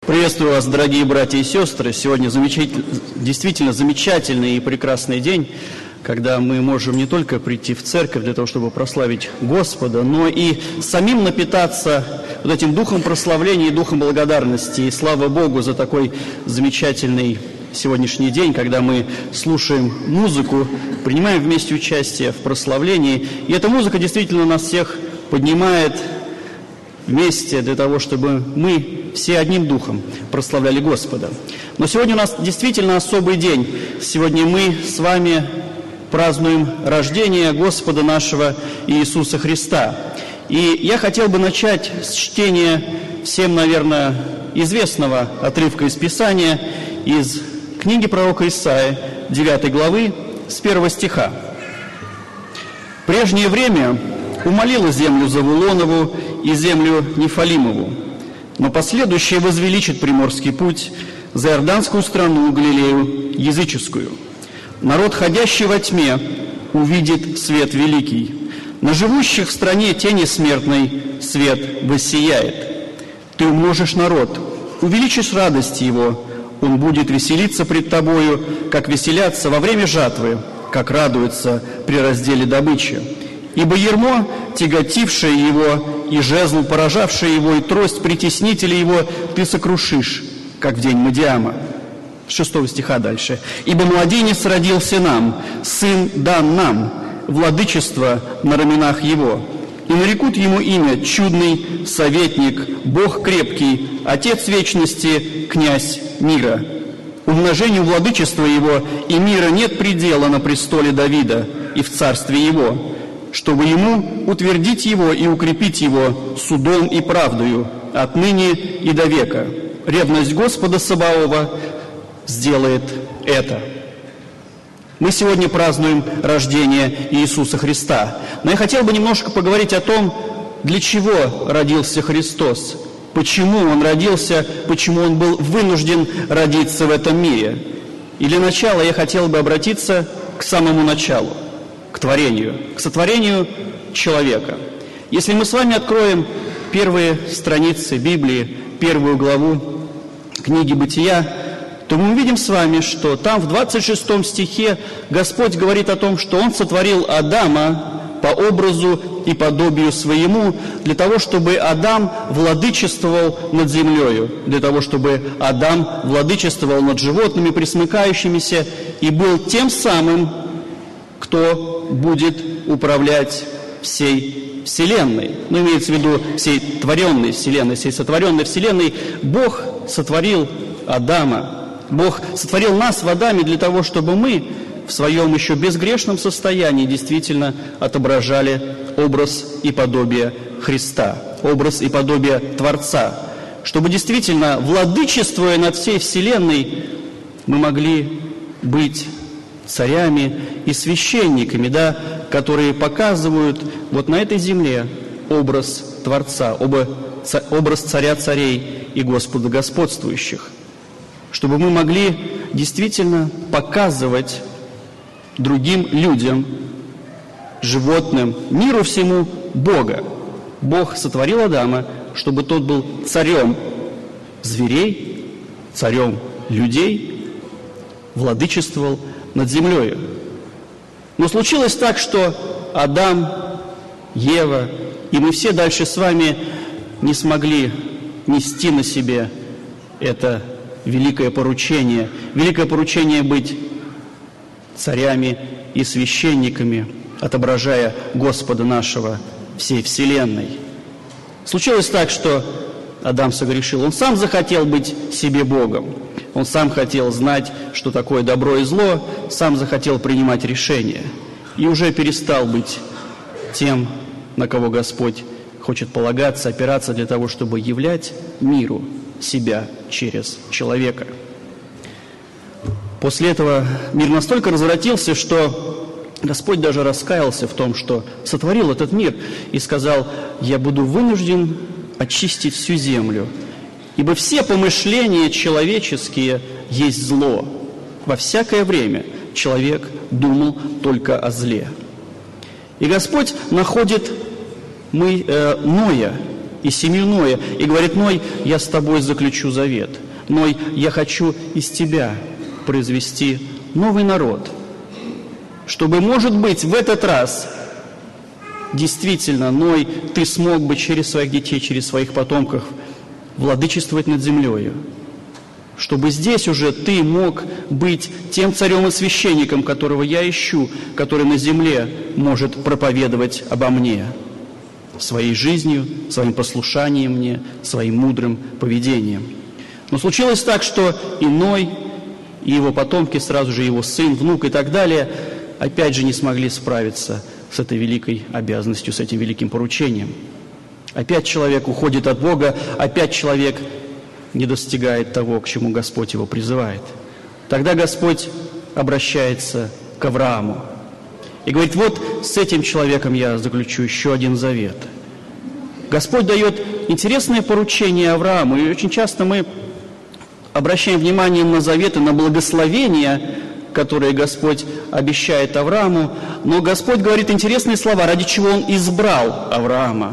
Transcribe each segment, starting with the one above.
Приветствую вас, дорогие братья и сестры. Сегодня действительно замечательный и прекрасный день, когда мы можем не только прийти в церковь для того, чтобы прославить Господа, но и самим напитаться вот этим духом прославления и духом благодарности. И слава Богу за такой замечательный сегодняшний день, когда мы слушаем музыку, принимаем вместе участие в прославлении. И эта музыка действительно нас всех поднимает вместе для того, чтобы мы все одним духом прославляли Господа. Но сегодня у нас действительно особый день. Сегодня мы с вами празднуем рождение Господа нашего Иисуса Христа. И я хотел бы начать с чтения всем, наверное, известного отрывка из Писания, из книги пророка Исаии, 9 главы, с 1 стиха. «В прежнее время умолила землю Завулонову и землю Нефалимову, но последующее возвеличит приморский путь, за Иорданскую страну, Галилею языческую. Народ, ходящий во тьме, увидит свет великий. На живущих в стране тени смертной свет воссияет. Ты умножишь народ, увеличишь радость его, он будет веселиться пред тобою, как веселятся во время жатвы, как радуются при разделе добычи. Ибо ярмо, тяготившее его, и жезл, поражавший его, и трость притеснителя его, ты сокрушишь, как в день Мадиама». С 6 стиха дальше. «Ибо младенец родился нам, сын дан нам, владычество на раменах его. И нарекут ему имя Чудный Советник, Бог крепкий, Отец вечности, Князь мира. Умножению владычества его и мира нет предела на престоле Давида и в царстве его, чтобы ему утвердить его и укрепить его судом и правдою отныне и до века. Ревность Господа Саваофа сделает это». Мы сегодня празднуем рождение Иисуса Христа. Но я хотел бы немножко поговорить о том, для чего родился Христос, почему Он родился, почему Он был вынужден родиться в этом мире. И для начала я хотел бы обратиться к самому началу, к творению, к сотворению человека. Если мы с вами откроем первые страницы Библии, первую главу книги «Бытия», то мы увидим с вами, что там в 26 стихе Господь говорит о том, что Он сотворил Адама по образу и подобию своему, для того, чтобы Адам владычествовал над землею, для того, чтобы Адам владычествовал над животными, пресмыкающимися, и был тем самым, кто будет управлять всей Вселенной. Ну, имеется в виду всей творенной Вселенной, всей сотворенной Вселенной. Бог сотворил Адама. Бог сотворил нас в Адаме для того, чтобы мы в своем еще безгрешном состоянии действительно отображали образ и подобие Христа, образ и подобие Творца. Чтобы действительно, владычествуя над всей Вселенной, мы могли быть царями и священниками, которые показывают вот на этой земле образ Творца, образ Царя царей и Господа господствующих. Чтобы мы могли действительно показывать другим людям, животным, миру всему Бога. Бог сотворил Адама, чтобы тот был царем зверей, царем людей, владычествовал над землей. Но случилось так, что Адам, Ева и мы все дальше с вами не смогли нести на себе это великое поручение быть царями и священниками, отображая Господа нашего всей вселенной. Случилось так, что Адам согрешил. Он сам захотел быть себе Богом. Он сам хотел знать, что такое добро и зло, сам захотел принимать решения. И уже перестал быть тем, на кого Господь хочет полагаться, опираться для того, чтобы являть миру себя через человека. После этого мир настолько развратился, что Господь даже раскаялся в том, что сотворил этот мир, и сказал: «Я буду вынужден очистить всю землю, ибо все помышления человеческие есть зло. Во всякое время человек думал только о зле». И Господь находит Ноя, и семью Ноя, и говорит: Ной, я с тобой заключу завет. Ной, я хочу из тебя произвести новый народ, чтобы, может быть, в этот раз действительно, Ной, ты смог бы через своих детей, через своих потомков владычествовать над землею, чтобы здесь уже ты мог быть тем царем и священником, которого я ищу, который на земле может проповедовать обо мне своей жизнью, своим послушанием мне, своим мудрым поведением. Но случилось так, что и Ной, и его потомки, сразу же его сын, внук и так далее, опять же не смогли справиться с этой великой обязанностью, с этим великим поручением. Опять человек уходит от Бога, опять человек не достигает того, к чему Господь его призывает. Тогда Господь обращается к Аврааму и говорит: вот с этим человеком я заключу еще один завет. Господь дает интересное поручение Аврааму, и очень часто мы обращаем внимание на заветы, на благословения, которые Господь обещает Аврааму, но Господь говорит интересные слова, ради чего Он избрал Авраама.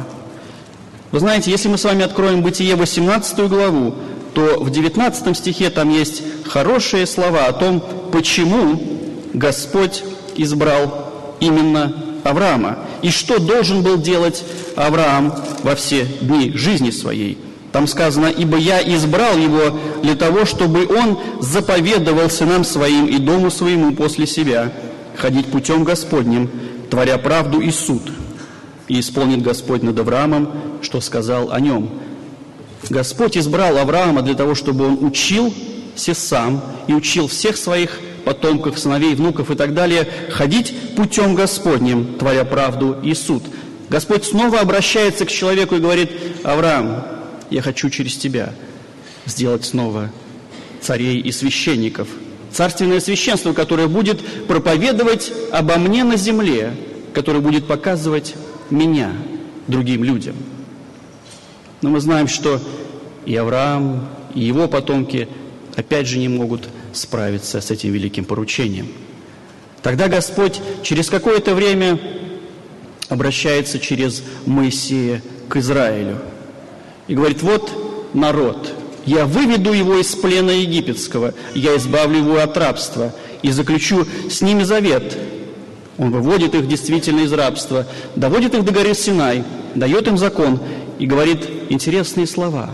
Вы знаете, если мы с вами откроем Бытие 18 главу, то в 19 стихе там есть хорошие слова о том, почему Господь избрал именно Авраама и что должен был делать Авраам во все дни жизни своей. Там сказано: «Ибо я избрал его для того, чтобы он заповедовал сынам своим и дому своему после себя ходить путем Господним, творя правду и суд. И исполнит Господь над Авраамом, что сказал о нем». Господь избрал Авраама для того, чтобы он учился сам и учил всех своих потомков, сыновей, внуков и так далее ходить путем Господним, творя правду и суд. Господь снова обращается к человеку и говорит: Авраам, я хочу через тебя сделать снова царей и священников, царственное священство, которое будет проповедовать обо мне на земле, которое будет показывать меня другим людям. Но мы знаем, что и Авраам, и его потомки опять же не могут справиться с этим великим поручением. Тогда Господь через какое-то время обращается через Моисея к Израилю и говорит: вот народ, я выведу его из плена египетского, я избавлю его от рабства и заключу с ними завет. Он выводит их действительно из рабства, доводит их до горы Синай, дает им закон и говорит интересные слова.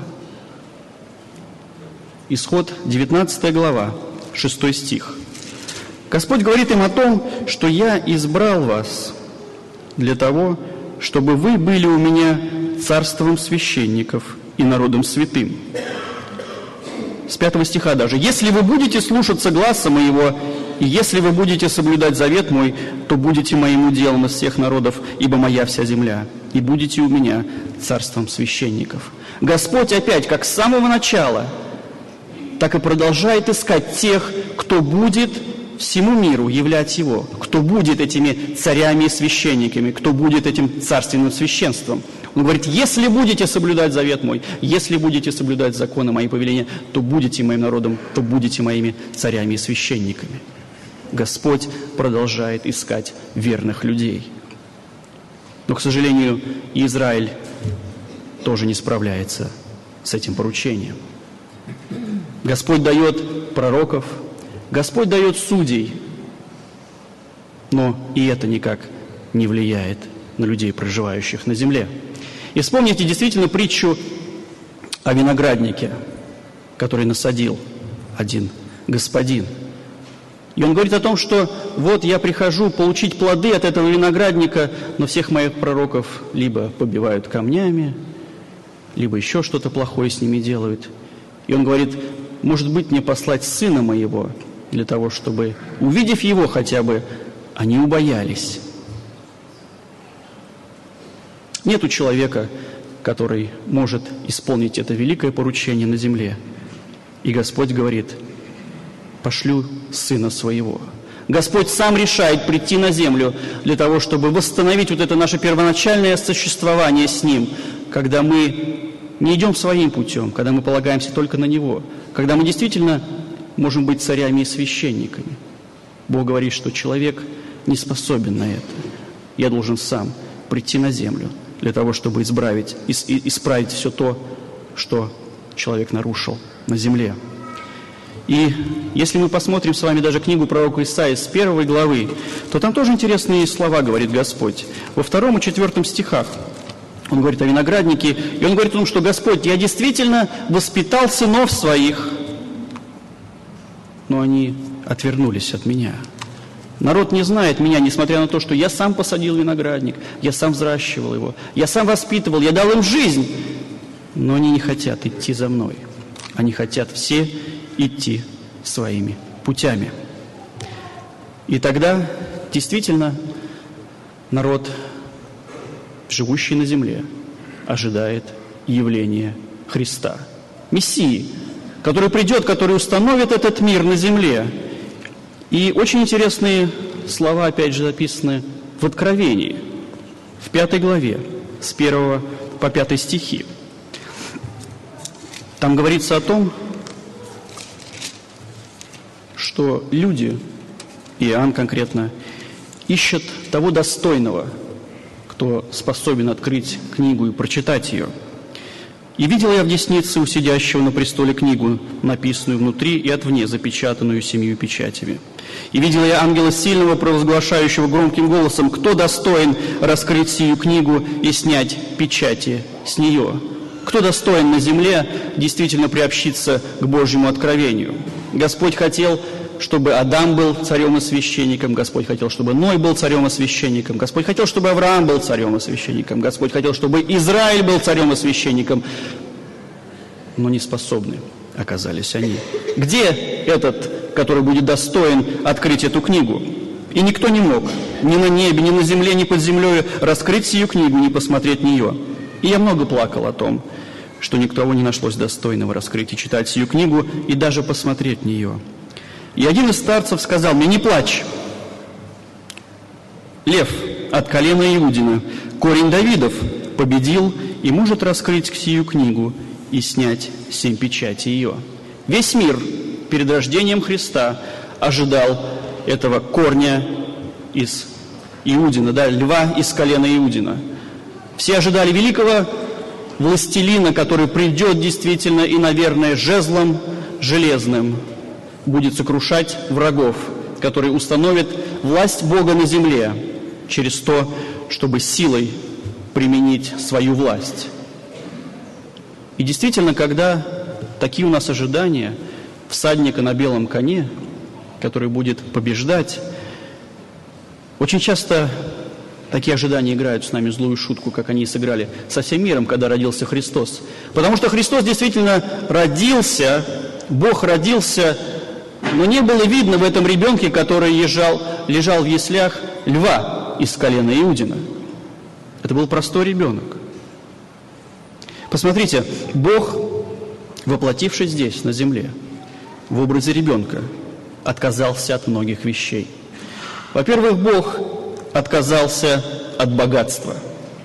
Исход, 19 глава, 6 стих. Господь говорит им о том, что «я избрал вас для того, чтобы вы были у меня царством священников и народом святым». С 5 стиха даже: «Если вы будете слушаться гласа моего, и если вы будете соблюдать завет мой, то будете моим уделом из всех народов, ибо моя вся земля, и будете у меня царством священников». Господь опять, как с самого начала, так и продолжает искать тех, кто будет всему миру являть Его, кто будет этими царями и священниками, кто будет этим царственным священством. Он говорит: если будете соблюдать завет мой, если будете соблюдать законы мои повеления, то будете моим народом, то будете моими царями и священниками. Господь продолжает искать верных людей. Но, к сожалению, Израиль тоже не справляется с этим поручением. Господь дает пророков, Господь дает судей, но и это никак не влияет на людей, проживающих на земле. И вспомните действительно притчу о винограднике, который насадил один господин. И он говорит о том, что вот я прихожу получить плоды от этого виноградника, но всех моих пророков либо побивают камнями, либо еще что-то плохое с ними делают. И он говорит: может быть, мне послать сына моего, для того, чтобы, увидев его хотя бы, они убоялись. Нету человека, который может исполнить это великое поручение на земле. И Господь говорит: пошлю сына своего. Господь сам решает прийти на землю для того, чтобы восстановить вот это наше первоначальное существование с Ним, когда мы не идем своим путем, когда мы полагаемся только на Него, когда мы действительно можем быть царями и священниками. Бог говорит, что человек не способен на это. Я должен сам прийти на землю для того, чтобы исправить все то, что человек нарушил на земле. И если мы посмотрим с вами даже книгу пророка Исаии с 1 главы, то там тоже интересные слова говорит Господь. Во 2 и 4 стихах Он говорит о винограднике, и Он говорит о том, что «Господь, я действительно воспитал сынов своих, но они отвернулись от Меня». Народ не знает Меня, несмотря на то, что я сам посадил виноградник, я сам взращивал его, я сам воспитывал, я дал им жизнь, но они не хотят идти за Мной. Они хотят все идти своими путями. И тогда действительно народ, живущий на земле, ожидает явления Христа, Мессии, который придет, который установит этот мир на земле. И очень интересные слова, опять же, записаны в Откровении, в 5 главе, с 1 по 5 стихи. Там говорится о том, что люди, Иоанн конкретно, ищут того достойного, кто способен открыть книгу и прочитать ее. «И видел я в деснице у сидящего на престоле книгу, написанную внутри и отвне, запечатанную 7 печатями. И видел я ангела сильного, провозглашающего громким голосом: кто достоин раскрыть сию книгу и снять печати с нее? Кто достоин на земле действительно приобщиться к Божьему откровению?» Господь хотел, чтобы Адам был царем и священником, Господь хотел, чтобы Ной был царем и священником, Господь хотел, чтобы Авраам был царем и священником, Господь хотел, чтобы Израиль был царем и священником, но не способны оказались они. Где этот, который будет достоин открыть эту книгу? И никто не мог ни на небе, ни на земле, ни под землей раскрыть сию книгу, ни посмотреть в нее. И я много плакал о том, что никого не нашлось достойного раскрыть и читать сию книгу, и даже посмотреть в нее. И один из старцев сказал мне: не плачь, лев от колена Иудина, корень Давидов, победил и может раскрыть сию книгу и снять 7 печатей ее. Весь мир перед рождением Христа ожидал этого корня из Иудина, льва из колена Иудина. Все ожидали великого властелина, который придет действительно и, наверное, жезлом железным будет сокрушать врагов, который установит власть Бога на земле через то, чтобы силой применить свою власть. И действительно, когда такие у нас ожидания всадника на белом коне, который будет побеждать, очень часто такие ожидания играют с нами злую шутку, как они и сыграли со всем миром, когда родился Христос. Потому что Христос действительно родился, Бог родился, но не было видно в этом ребенке, который лежал в яслях, льва из колена Иудина. Это был простой ребенок. Посмотрите, Бог, воплотившись здесь, на земле, в образе ребенка, отказался от многих вещей. Во-первых, Бог отказался от богатства.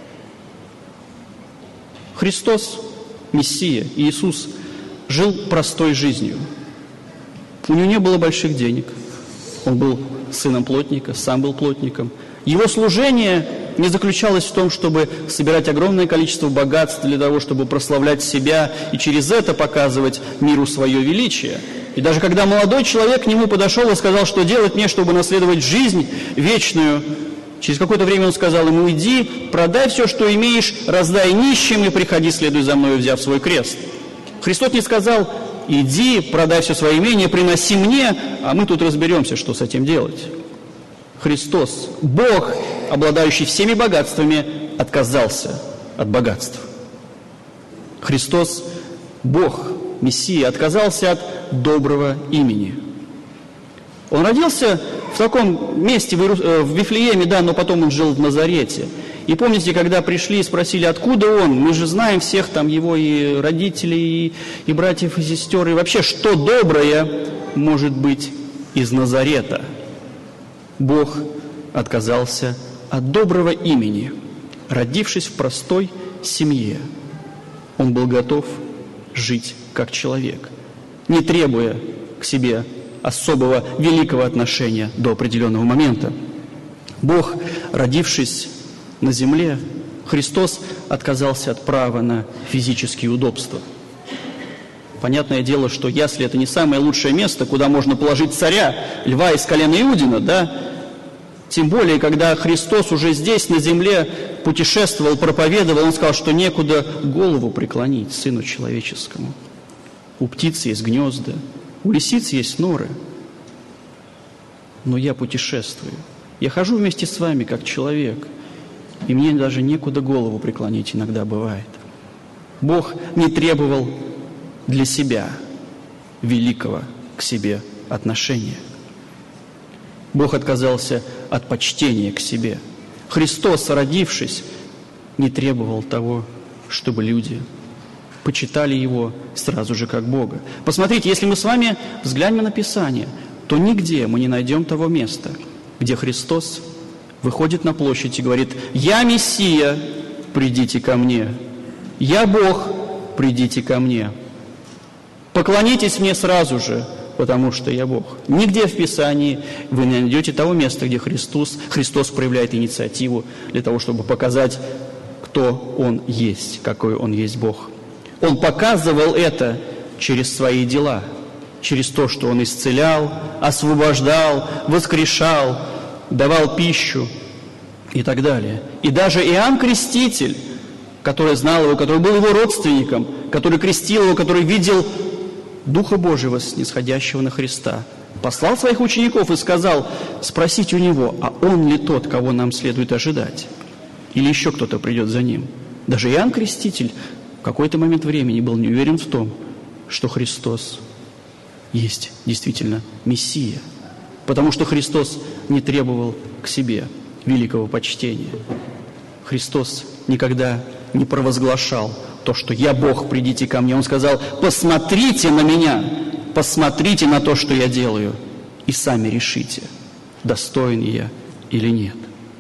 Христос, Мессия, Иисус, жил простой жизнью. У него не было больших денег. Он был сыном плотника, сам был плотником. Его служение не заключалось в том, чтобы собирать огромное количество богатств для того, чтобы прославлять себя и через это показывать миру свое величие. И даже когда молодой человек к нему подошел и сказал, что делать мне, чтобы наследовать жизнь вечную, через какое-то время он сказал ему: иди, продай все, что имеешь, раздай нищим и приходи, следуй за мною, взяв свой крест. Христос не сказал: иди, продай все свое имение, приноси мне, а мы тут разберемся, что с этим делать. Христос, Бог, обладающий всеми богатствами, отказался от богатств. Христос, Бог, Мессия, отказался от доброго имени. Он родился в таком месте, в Вифлееме, да, но потом он жил в Назарете. И помните, когда пришли и спросили, откуда он? Мы же знаем всех там его и родителей, и братьев, и сестер, и вообще, что доброе может быть из Назарета? Бог отказался от доброго имени, родившись в простой семье. Он был готов жить как человек, не требуя к себе особого великого отношения до определенного момента. Бог, родившись на земле, Христос отказался от права на физические удобства. Понятное дело, что ясли – это не самое лучшее место, куда можно положить царя, льва из колена Иудина, да? Тем более, когда Христос уже здесь, на земле, путешествовал, проповедовал, Он сказал, что некуда голову преклонить Сыну Человеческому. У птиц есть гнезда, у лисиц есть норы. Но я путешествую. Я хожу вместе с вами, как человек, и мне даже некуда голову преклонить иногда бывает. Бог не требовал для себя великого к себе отношения. Бог отказался от почтения к себе. Христос, родившись, не требовал того, чтобы люди почитали Его сразу же как Бога. Посмотрите, если мы с вами взглянем на Писание, то нигде мы не найдем того места, где Христос выходит на площадь и говорит: «Я Мессия, придите ко мне. Я Бог, придите ко мне. Поклонитесь мне сразу же, потому что я Бог». Нигде в Писании вы не найдете того места, где Христос проявляет инициативу для того, чтобы показать, кто Он есть, какой Он есть Бог. Он показывал это через свои дела, через то, что Он исцелял, освобождал, воскрешал, давал пищу и так далее. И даже Иоанн Креститель, который знал Его, который был Его родственником, который крестил Его, который видел Духа Божьего, снисходящего на Христа, послал своих учеников и сказал: спросите у Него, а Он ли тот, кого нам следует ожидать? Или еще кто-то придет за Ним? Даже Иоанн Креститель в какой-то момент времени был не уверен в том, что Христос есть действительно Мессия, потому что Христос не требовал к себе великого почтения. Христос никогда не провозглашал то, что «я Бог, придите ко мне». Он сказал: посмотрите на меня, посмотрите на то, что я делаю, и сами решите, достоин я или нет.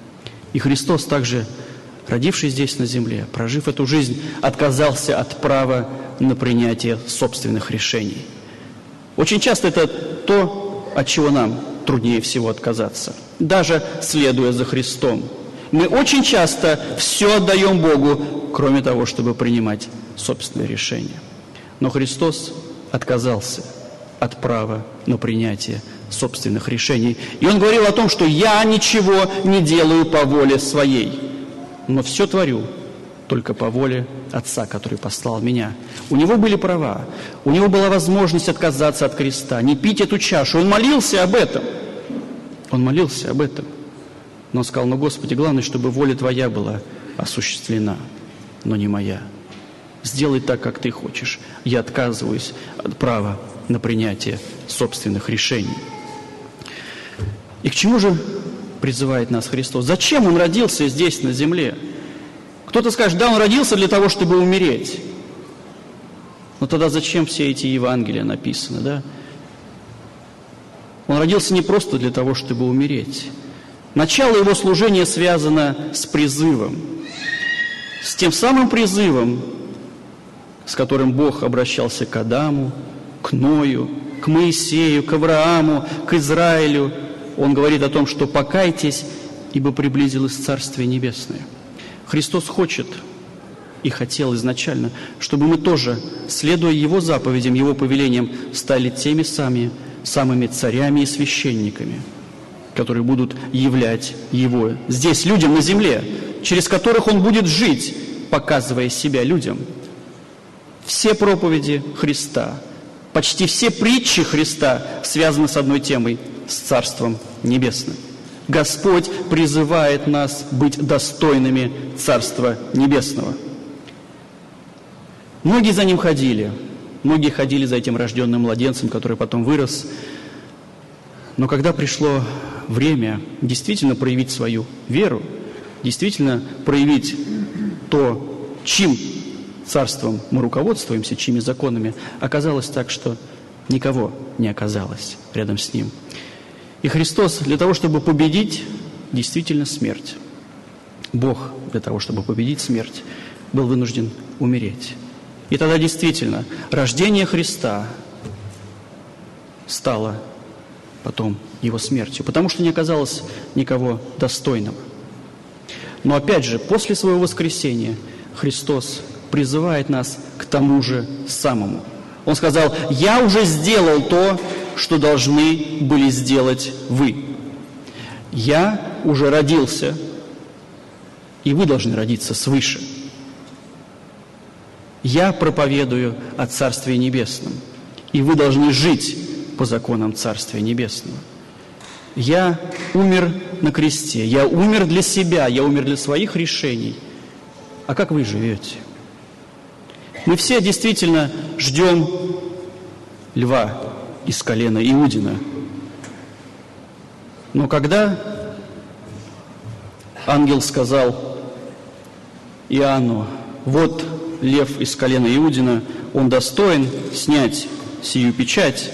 И Христос также, родившись здесь на земле, прожив эту жизнь, отказался от права на принятие собственных решений. Очень часто это то, от чего нам труднее всего отказаться, даже следуя за Христом. Мы очень часто все отдаем Богу, кроме того, чтобы принимать собственные решения. Но Христос отказался от права на принятие собственных решений. И Он говорил о том, что «я ничего не делаю по воле своей, но все творю только по воле Отца, который послал меня». У Него были права, у Него была возможность отказаться от креста, не пить эту чашу. Он молился об этом. Он молился об этом. Но Он сказал: «Но, Господи, главное, чтобы воля Твоя была осуществлена, но не моя. Сделай так, как Ты хочешь. Я отказываюсь от права на принятие собственных решений». И к чему же призывает нас Христос? Зачем Он родился здесь, на земле? Кто-то скажет: да, Он родился для того, чтобы умереть. Но тогда зачем все эти Евангелия написаны, да? Он родился не просто для того, чтобы умереть. Начало Его служения связано с призывом, с тем самым призывом, с которым Бог обращался к Адаму, к Ною, к Моисею, к Аврааму, к Израилю. Он говорит о том, что покайтесь, ибо приблизилось Царствие Небесное. Христос хочет и хотел изначально, чтобы мы тоже, следуя Его заповедям, Его повелениям, стали теми самыми царями и священниками, которые будут являть Его здесь, людям на земле, через которых Он будет жить, показывая себя людям. Все проповеди Христа, почти все притчи Христа связаны с одной темой – с Царством Небесным. Господь призывает нас быть достойными Царства Небесного. Многие за Ним ходили, многие ходили за этим рожденным младенцем, который потом вырос. Но когда пришло время действительно проявить свою веру, действительно проявить то, чьим царством мы руководствуемся, чьими законами, оказалось так, что никого не оказалось рядом с Ним. И Христос для того, чтобы победить действительно смерть, Бог для того, чтобы победить смерть, был вынужден умереть. И тогда действительно рождение Христа стало потом Его смертью, потому что не оказалось никого достойного. Но опять же, после своего воскресения Христос призывает нас к тому же самому. Он сказал: «Я уже сделал то, что должны были сделать вы. Я уже родился, и вы должны родиться свыше. Я проповедую о Царстве Небесном, и вы должны жить по законам Царствия Небесного. Я умер на кресте, я умер для себя, я умер для своих решений. А как вы живете?» Мы все действительно ждем льва из колена Иудина. Но когда ангел сказал Иоанну: «Вот лев из колена Иудина, он достоин снять сию печать»,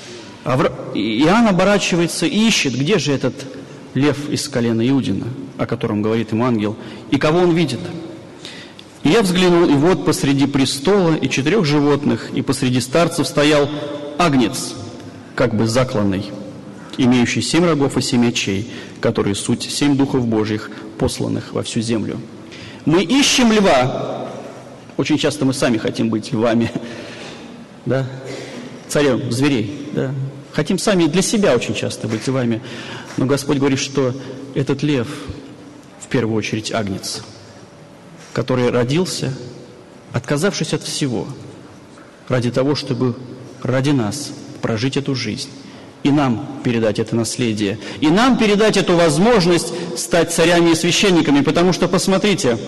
Иоанн оборачивается и ищет, где же этот лев из колена Иудина, о котором говорит ему ангел, и кого он видит. И я взглянул, и вот посреди престола и 4 животных, и посреди старцев стоял агнец, как бы закланный, имеющий 7 рогов и 7 очей, которые суть 7 духов Божьих, посланных во всю землю. Мы ищем льва. Очень часто мы сами хотим быть львами, да? Царем зверей, да? Хотим сами для себя очень часто быть львами. Но Господь говорит, что этот лев, в первую очередь, агнец, который родился, отказавшись от всего, ради того, чтобы ради нас прожить эту жизнь, и нам передать это наследие, и нам передать эту возможность стать царями и священниками, потому что, посмотрите,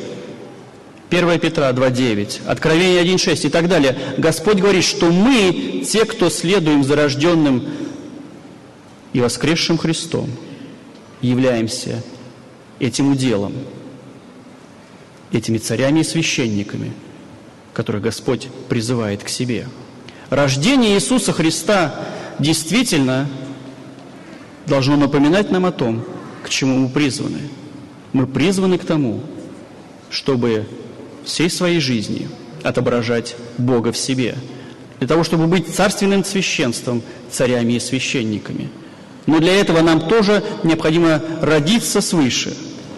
1 Петра 2:9, Откровение 1:6 и так далее. Господь говорит, что мы, те, кто следуем за рожденным и воскресшим Христом, являемся этим уделом, этими царями и священниками, которых Господь призывает к себе. Рождение Иисуса Христа действительно должно напоминать нам о том, к чему мы призваны. Мы призваны к тому, чтобы всей своей жизнью отображать Бога в себе, для того, чтобы быть царственным священством, царями и священниками. Но для этого нам тоже необходимо родиться свыше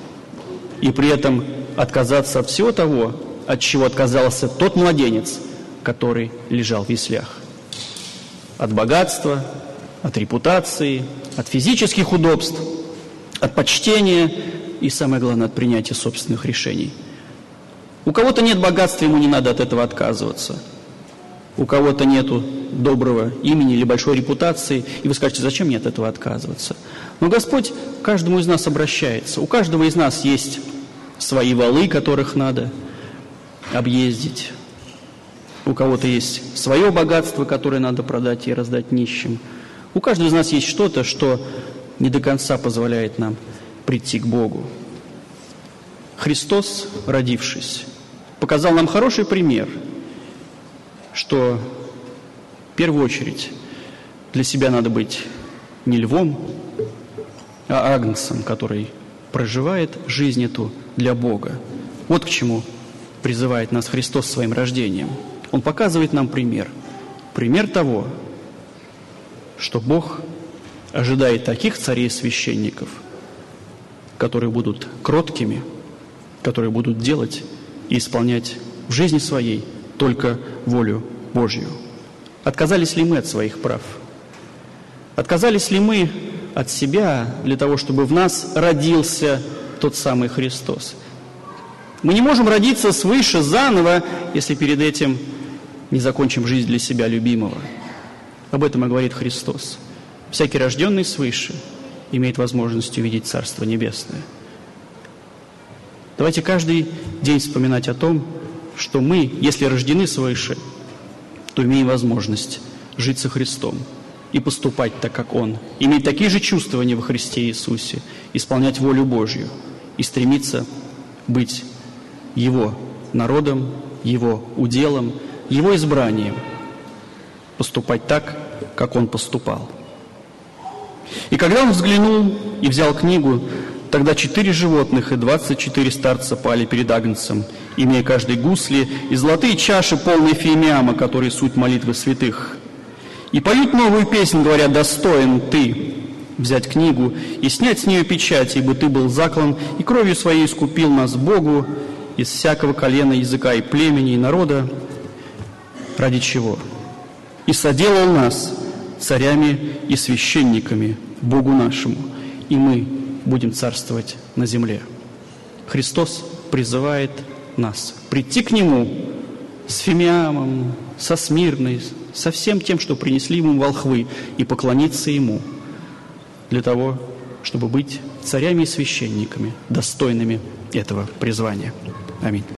и при этом отказаться от всего того, от чего отказался тот младенец, который лежал в яслях. От богатства, от репутации, от физических удобств, от почтения и, самое главное, от принятия собственных решений. У кого-то нет богатства, ему не надо от этого отказываться. У кого-то нету доброго имени или большой репутации, и вы скажете: зачем мне от этого отказываться? Но Господь к каждому из нас обращается. У каждого из нас есть свои валы, которых надо объездить. У кого-то есть свое богатство, которое надо продать и раздать нищим. У каждого из нас есть что-то, что не до конца позволяет нам прийти к Богу. Христос, родившись, показал нам хороший пример, что в первую очередь для себя надо быть не львом, а агнцем, который проживает жизнь эту для Бога. Вот к чему призывает нас Христос своим рождением. Он показывает нам пример. Пример того, что Бог ожидает таких царей и священников, которые будут кроткими, которые будут делать и исполнять в жизни своей только волю Божью. Отказались ли мы от своих прав? Отказались ли мы от себя для того, чтобы в нас родился тот самый Христос? Мы не можем родиться свыше заново, если перед этим не закончим жизнь для себя любимого. Об этом и говорит Христос. Всякий рожденный свыше имеет возможность увидеть Царство Небесное. Давайте каждый день вспоминать о том, что мы, если рождены свыше, то имеем возможность жить со Христом и поступать так, как Он, иметь такие же чувствования во Христе Иисусе, исполнять волю Божью и стремиться быть Его народом, Его уделом, Его избранием, поступать так, как Он поступал. И когда Он взглянул и взял книгу, тогда 4 животных и 24 старца пали перед агнцем, имея каждый гусли и золотые чаши, полные фимиама, которые суть молитвы святых. И поют новую песнь, говоря: «Достоин Ты, взять книгу и снять с нее печать, ибо ты был заклан, и кровью своей искупил нас Богу из всякого колена, языка и племени, и народа. Ради чего? И соделал нас царями и священниками Богу нашему, и мы будем царствовать на земле. Христос призывает нас прийти к Нему с Фимиамом, со Смирной, со всем тем, что принесли Ему волхвы, и поклониться Ему для того, чтобы быть царями и священниками, достойными этого призвания. Аминь.